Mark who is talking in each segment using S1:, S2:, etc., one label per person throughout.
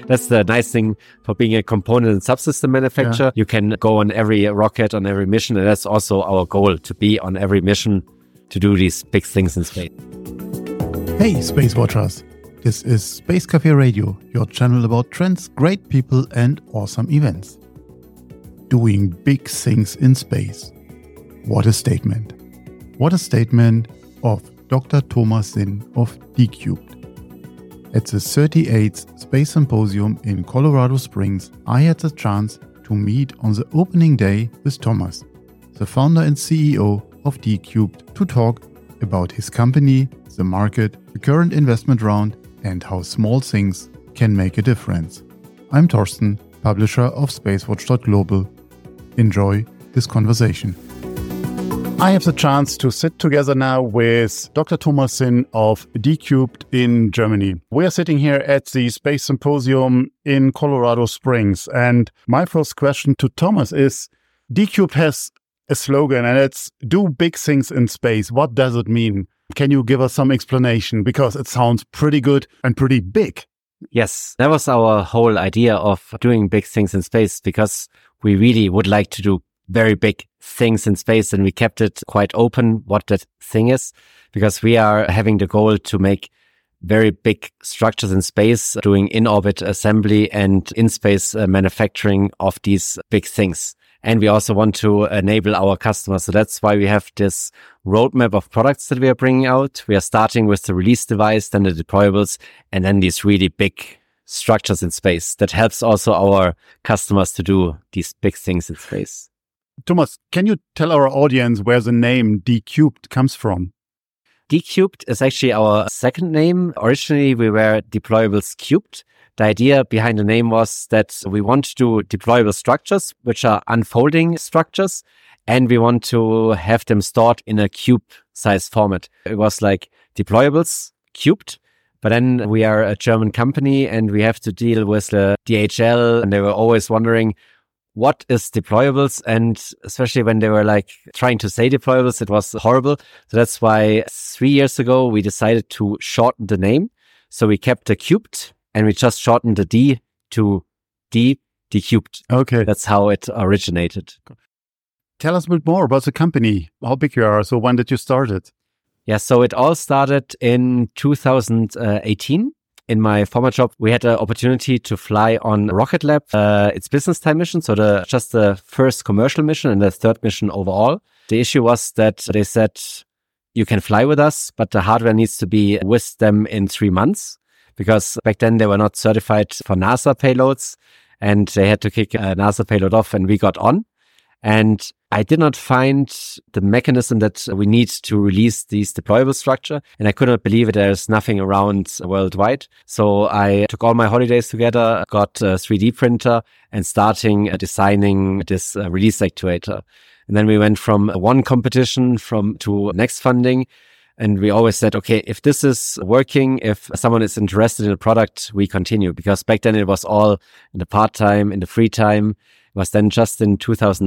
S1: That's the nice thing for being a component and subsystem manufacturer. You can go on every rocket, on every mission. And that's also our goal, to be on every mission to do these big things in space.
S2: Hey, Space Watchers. This is Space Cafe Radio, your channel about trends, great people and awesome events. Doing big things in space. What a statement. What a statement of Dr. Thomas Sinn of D-Cubed. At the 38th Space Symposium in Colorado Springs, I had the chance to meet on the opening day with Thomas, the founder and CEO of D-Cubed, to talk about his company, the market, the current investment round, and how small things can make a difference. I'm Torsten, publisher of Spacewatch.global. Enjoy this conversation. I have the chance to sit together now with Dr. Thomas Sinn of D-Cubed in Germany. We are sitting here at the Space Symposium in Colorado Springs. And my first question to Thomas is, D-Cubed has a slogan, and it's "Do big things in space." What does it mean? Can you give us some explanation? Because it sounds pretty good and pretty big.
S1: Yes, that was our whole idea of doing big things in space, because we really would like to do very big things in space, and we kept it quite open what that thing is, because we are having the goal to make very big structures in space, doing in-orbit assembly and in-space manufacturing of these big things. And we also want to enable our customers. So that's why we have this roadmap of products that we are bringing out. We are starting with the release device, then the deployables, and then these really big structures in space. That helps also our customers to do these big things in space.
S2: Thomas, can you tell our audience where the name D-Cubed comes from?
S1: D-Cubed is actually our second name. Originally, we were Deployables Cubed. The idea behind the name was that we want to do deployable structures, which are unfolding structures, and we want to have them stored in a cube-sized format. It was like deployables cubed, but then we are a German company and we have to deal with the DHL, and they were always wondering, what is deployables? And especially when they were like trying to say deployables, it was horrible. So that's why 3 years ago, we decided to shorten the name. So we kept the cubed, and we just shortened the D to D-Cubed.
S2: Okay.
S1: That's how it originated.
S2: Tell us a bit more about the company, how big you are. So when did you start it?
S1: Yeah, so it all started in 2018. In my former job, we had the opportunity to fly on Rocket Lab, its business time mission. So just the first commercial mission and the third mission overall. The issue was that they said, you can fly with us, but the hardware needs to be with them in 3 months. Because back then they were not certified for NASA payloads, and they had to kick a NASA payload off, and we got on. And I did not find the mechanism that we need to release these deployable structure. And I could not believe it. There's nothing around worldwide. So I took all my holidays together, got a 3D printer, and starting designing this release actuator. And then we went from one competition to next funding. And we always said, okay, if this is working, if someone is interested in a product, we continue. Because back then it was all in the part-time, in the free time. It was then just in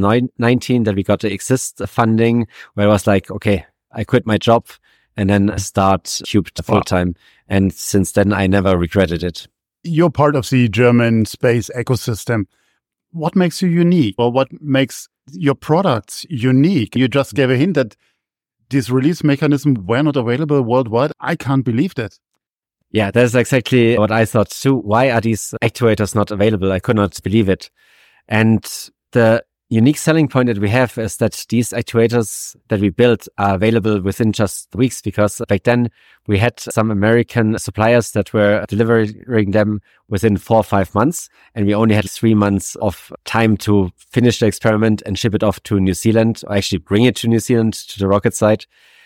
S1: 2019 that we got the Exist funding, where it was like, okay, I quit my job and then start Cubed full-time. And since then, I never regretted it.
S2: You're part of the German space ecosystem. What makes you unique? Or what makes your products unique? You just gave a hint that these release mechanisms were not available worldwide. I can't believe that.
S1: Yeah, that's exactly what I thought too. Why are these actuators not available? I could not believe it. And the unique selling point that we have is that these actuators that we built are available within just weeks, because back then we had some American suppliers that were delivering them within 4 or 5 months. And we only had 3 months of time to finish the experiment and ship it off to New Zealand, or actually bring it to New Zealand, to the rocket site.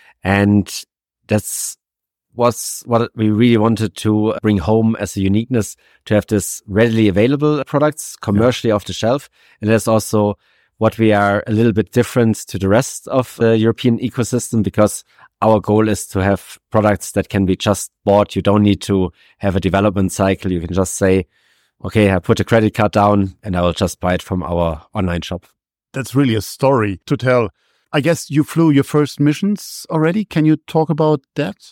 S1: And that's was what we really wanted to bring home as a uniqueness, to have this readily available products commercially off the shelf. And that's also what we are a little bit different to the rest of the European ecosystem, because our goal is to have products that can be just bought. You don't need to have a development cycle. You can just say, okay, I put a credit card down and I will just buy it from our online shop.
S2: That's really a story to tell. I guess you flew your first missions already. Can you talk about that?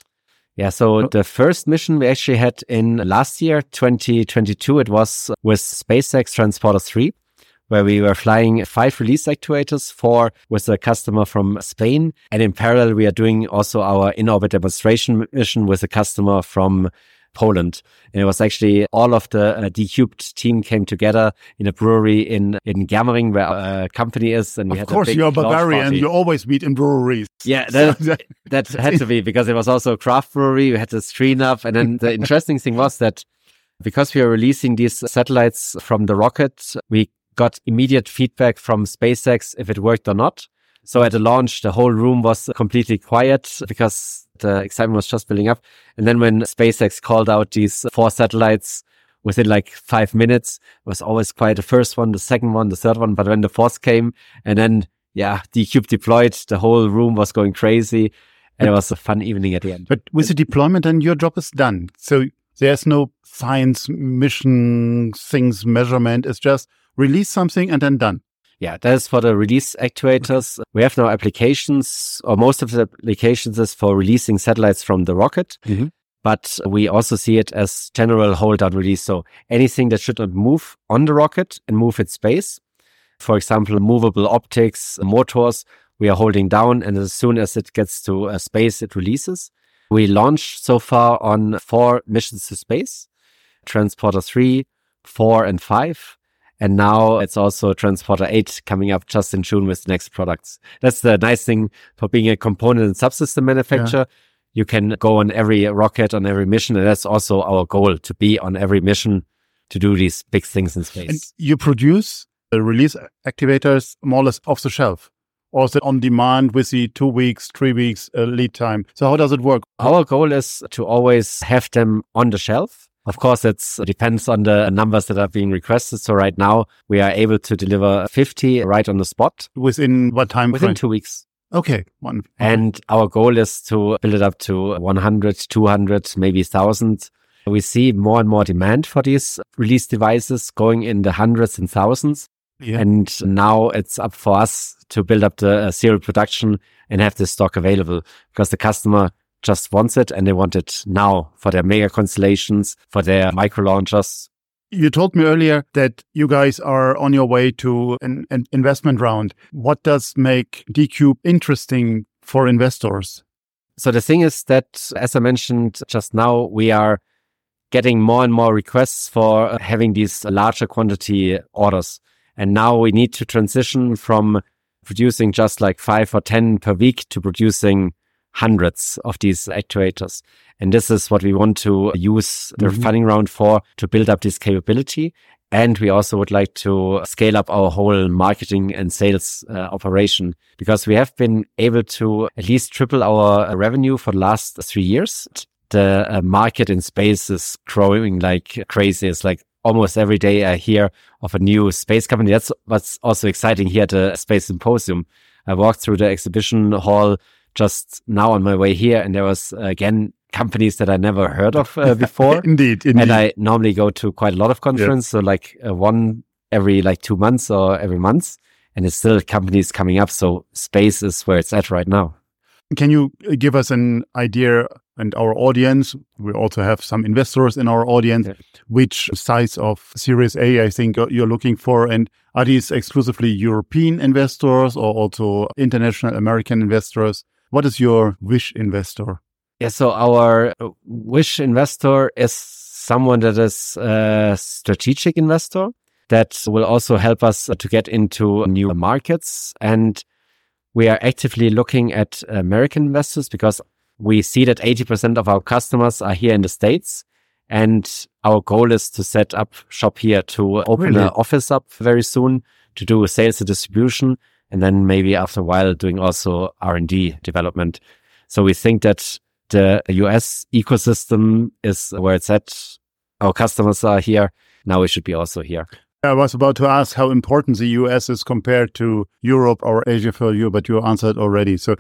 S1: Yeah, so the first mission we actually had in last year, 2022, it was with SpaceX Transporter 3, where we were flying 5 release actuators, 4 with a customer from Spain. And in parallel, we are doing also our in-orbit demonstration mission with a customer from Poland. And it was actually all of the D-Cubed team came together in a brewery in Germering, where our company is. And we had
S2: of course, you're Bavarian. You always meet in breweries.
S1: Yeah, that had to be, because it was also a craft brewery. We had the screen up. And then the interesting thing was that because we are releasing these satellites from the rocket, we got immediate feedback from SpaceX if it worked or not. So at the launch, the whole room was completely quiet because the excitement was just building up. And then when SpaceX called out these 4 satellites within like 5 minutes, it was always quiet. The first one, the second one, the third one. But when the 4th came and then, D-Cube deployed, the whole room was going crazy. And it was a fun evening at the end.
S2: But with the deployment, then your job is done. So there's no science mission things measurement. It's just release something and then done.
S1: Yeah, that is for the release actuators. We have now applications, or most of the applications is for releasing satellites from the rocket. Mm-hmm. But we also see it as general hold-down release. So anything that should not move on the rocket and move in space. For example, movable optics, motors, we are holding down. And as soon as it gets to space, it releases. We launched so far on 4 missions to space, Transporter 3, 4, and 5. And now it's also Transporter 8 coming up just in June with the next products. That's the nice thing for being a component and subsystem manufacturer. Yeah. You can go on every rocket, on every mission. And that's also our goal, to be on every mission to do these big things in space.
S2: And you produce the release activators more or less off the shelf? Or is it on demand with the 2 weeks, 3 weeks lead time? So how does it work?
S1: Our goal is to always have them on the shelf. Of course, it depends on the numbers that are being requested. So right now we are able to deliver 50 right on the spot.
S2: Within what time frame?
S1: Within 2 weeks.
S2: Okay.
S1: And our goal is to build it up to 100, 200, maybe 1,000. We see more and more demand for these release devices going in the hundreds and thousands. Yeah. And now it's up for us to build up the serial production and have this stock available, because the customer just wants it, and they want it now for their mega constellations, for their micro launchers.
S2: You told me earlier that you guys are on your way to an investment round. What does make D-Cube interesting for investors?
S1: So the thing is that, as I mentioned just now, we are getting more and more requests for having these larger quantity orders. And now we need to transition from producing just like 5 or 10 per week to producing hundreds of these actuators. And this is what we want to use the funding round for, to build up this capability. And we also would like to scale up our whole marketing and sales operation, because we have been able to at least triple our revenue for the last 3 years. The market in space is growing like crazy. It's like almost every day I hear of a new space company. That's what's also exciting here at the Space Symposium. I walked through the exhibition hall just now on my way here, and there was again companies that I never heard of before.
S2: Indeed.
S1: And I normally go to quite a lot of conferences, so like one every like 2 months or every month, and it's still companies coming up. So space is where it's at right now.
S2: Can you give us an idea, and our audience, we also have some investors in our audience, which size of Series A I think you're looking for, and are these exclusively European investors or also international American investors? What is your wish investor?
S1: Yeah, so our wish investor is someone that is a strategic investor that will also help us to get into new markets. And we are actively looking at American investors, because we see that 80% of our customers are here in the States. And our goal is to set up shop here, to open an office up very soon, to do sales and distribution, and then maybe after a while doing also R&D development. So we think that the US ecosystem is where it's at. Our customers are here. Now we should be also here.
S2: I was about to ask how important the US is compared to Europe or Asia for you, but you answered already. So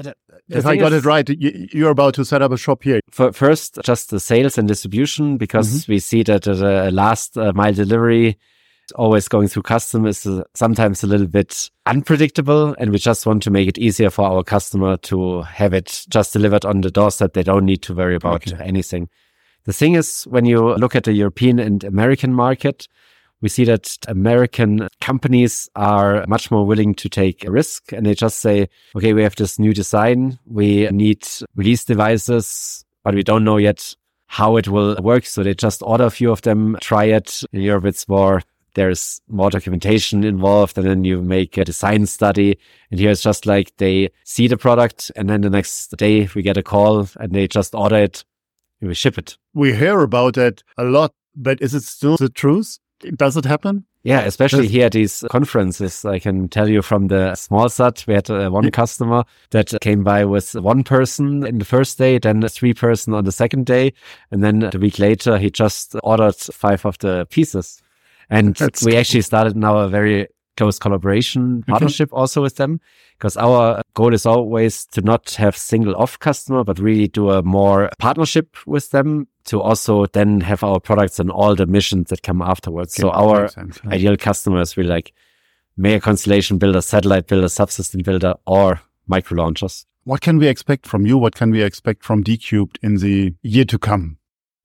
S2: if I got it right, you're about to set up a shop here.
S1: First, just the sales and distribution, because we see that the last mile delivery always going through custom is sometimes a little bit unpredictable, and we just want to make it easier for our customer to have it just delivered on the doorstep. They don't need to worry about anything. The thing is, when you look at the European and American market, we see that American companies are much more willing to take a risk, and they just say, okay, we have this new design, we need release devices, but we don't know yet how it will work. So they just order a few of them, try it. In Europe, it's more, there's more documentation involved, and then you make a design study. And here it's just like they see the product, and then the next day we get a call and they just order it and we ship it.
S2: We hear about it a lot, but is it still the truth? Does it happen?
S1: Yeah, especially here at these conferences. I can tell you from the SmallSat, we had one customer that came by with one person in the first day, then 3 person on the second day. And then a week later, he just ordered 5 of the pieces. And we actually started now a very close collaboration partnership also with them, because our goal is always to not have single off customer, but really do a more partnership with them to also then have our products on all the missions that come afterwards. So our ideal customers will like mega constellation builder, satellite builder, subsystem builder, or micro launchers.
S2: What can we expect from you? What can we expect from D-Cubed in the year to come?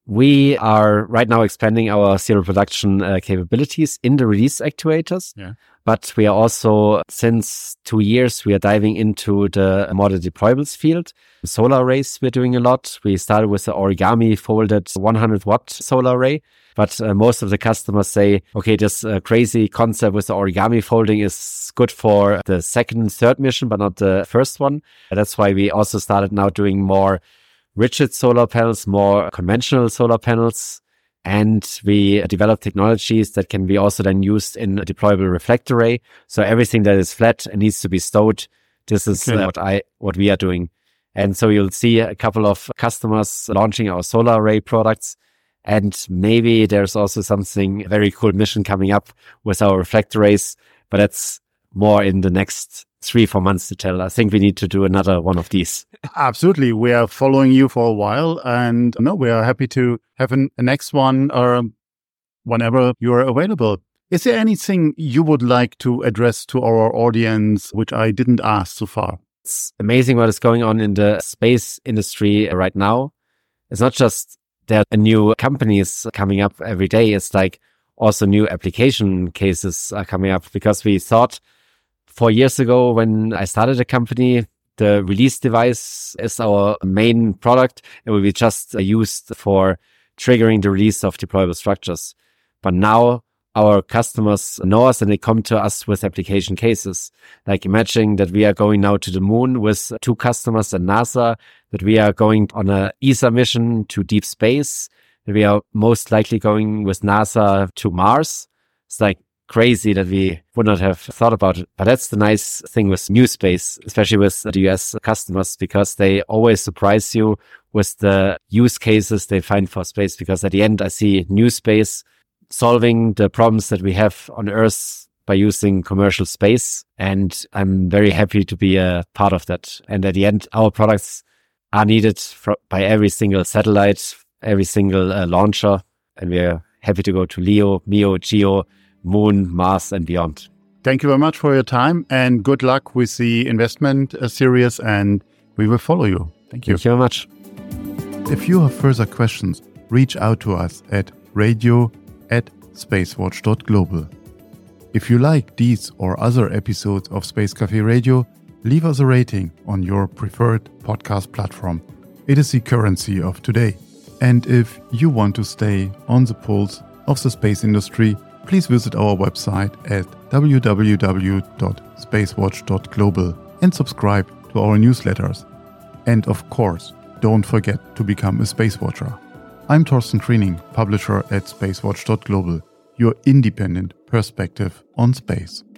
S1: We are right now expanding our serial production capabilities in the release actuators. Yeah. But we are also, since 2 years, we are diving into the more the deployables field. Solar arrays, we're doing a lot. We started with the origami folded 100-watt solar array. But most of the customers say, okay, this crazy concept with the origami folding is good for the second, third mission, but not the first one. That's why we also started now doing more rigid solar panels, more conventional solar panels. And we develop technologies that can be also then used in a deployable reflector array. So everything that is flat and needs to be stowed, this is what we are doing. And so you'll see a couple of customers launching our solar array products. And maybe there's also something very cool mission coming up with our reflector arrays, but that's more in the next 3-4 months to tell. I think we need to do another one of these.
S2: Absolutely. We are following you for a while, and we are happy to have a next one whenever you are available. Is there anything you would like to address to our audience, which I didn't ask so far?
S1: It's amazing what is going on in the space industry right now. It's not just there are new companies coming up every day. It's like also new application cases are coming up, because we thought 4 years ago when I started a company, the release device is our main product. It will be just used for triggering the release of deployable structures. But now our customers know us and they come to us with application cases. Like imagine that we are going now to the moon with 2 customers at NASA, that we are going on a ESA mission to deep space, that we are most likely going with NASA to Mars. It's like crazy that we would not have thought about it. But that's the nice thing with new space, especially with the US customers, because they always surprise you with the use cases they find for space. Because at the end, I see new space solving the problems that we have on Earth by using commercial space. And I'm very happy to be a part of that. And at the end, our products are needed by every single satellite, every single launcher. And we are happy to go to LEO, MEO, GEO, Moon, Mars, and beyond.
S2: Thank you very much for your time, and good luck with the investment series, and we will follow you. Thank you.
S1: Thank you very much.
S2: If you have further questions, reach out to us at radio@spacewatch.global. If you like these or other episodes of Space Café Radio, leave us a rating on your preferred podcast platform. It is the currency of today. And if you want to stay on the pulse of the space industry, please visit our website at www.spacewatch.global and subscribe to our newsletters. And of course, don't forget to become a Space Watcher. I'm Thorsten Kriening, publisher at spacewatch.global, your independent perspective on space.